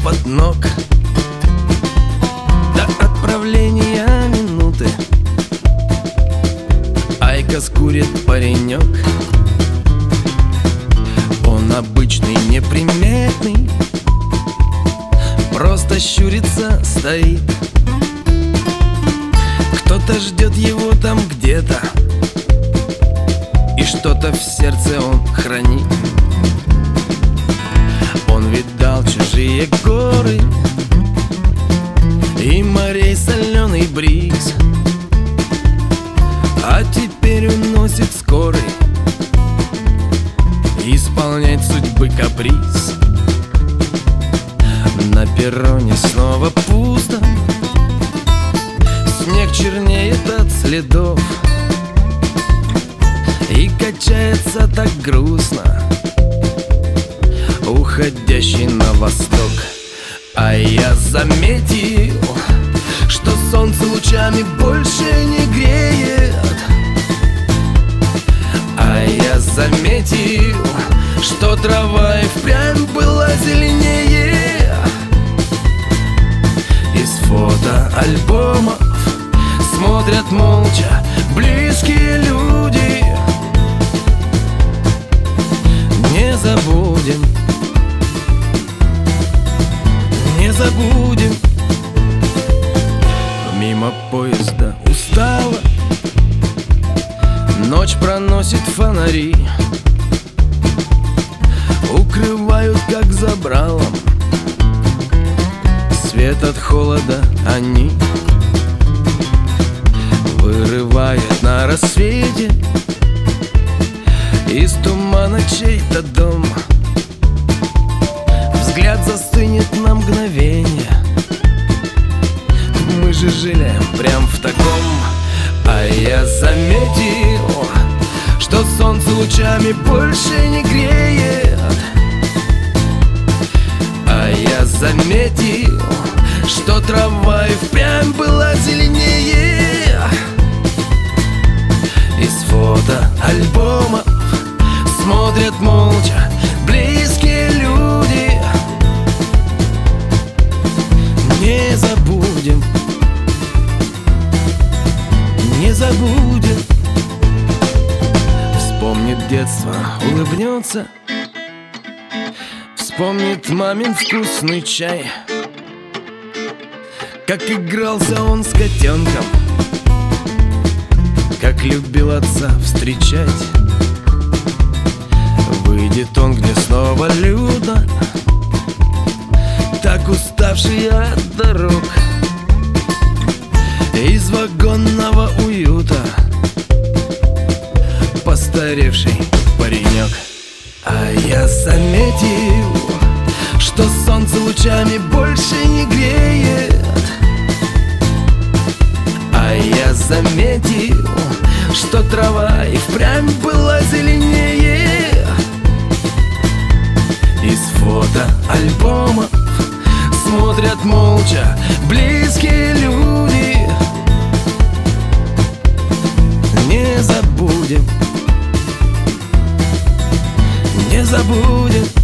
топот ног до отправления минуты. Айкос курит паренек. Он обычный, неприметный, просто щурится, стоит. Кто-то ждет его там где-то, и что-то в сердце он хранит. Он видал чужие горы и морей соленый бриз, а теперь уносит скорый исполнять судьбы каприз. На перроне снова пусто, снег чернеет от следов и качается так грустно уходящий на восток. А я заметил, что солнце лучами больше не греет. А я заметил, что трава и впрямь была зеленее. Из фотоальбомов смотрят молча близкие люди. Не забудем, не забудем. Мимо поезда устало, ночь проносит фонари, укрывают как забралом, свет от холода они вырывает на рассвете из тумана чей-то дом. Взгляд застынет на мгновение. Мы же жили прям в таком. А я заметил, что солнце лучами больше не греет. А я заметил, что трава и впрямь была зеленее. Из фотоальбомов смотрят молча близкие люди. Не забудем, не забудем. Вспомнит детство, улыбнется, вспомнит мамин вкусный чай, как игрался он с котенком, как любил отца встречать. Выйдет он, где снова людно, так уставший от дорог, из вагонного уюта постаревший паренек. А я заметил, что солнце лучами больше не греет. А я заметил, что трава и впрямь была зеленее. Из фотоальбомов смотрят молча близкие люди. Не забудем, не забудем.